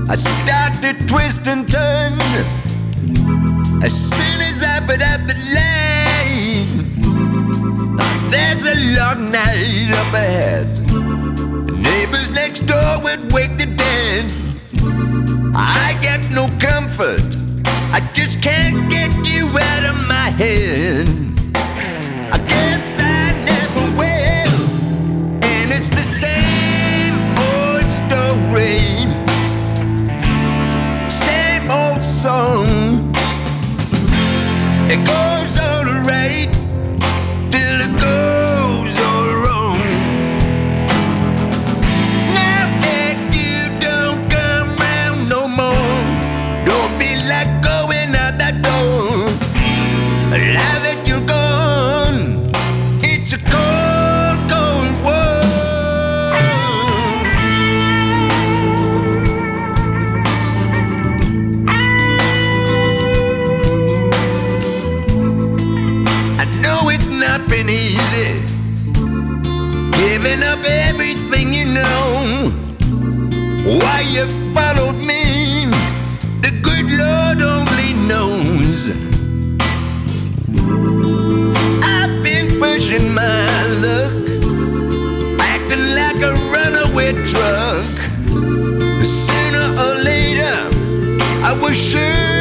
I start to twist and turn as soon as I put up the lane. There's a long night up ahead. Neighbors next door would wake the dead. I get no comfort, I just can't get you out of my head. I guess I never will, and it's the same old story, same old song. It goes all right till it goes all wrong. Now that you don't come round no more, don't feel like going out that door. Now that you're gone, it's a cold, cold world. I know it's not been easy, giving up everything you know. Why you followed me, the good Lord only knows. I've been pushing my luck, acting like a runaway truck. Sooner or later, I was sure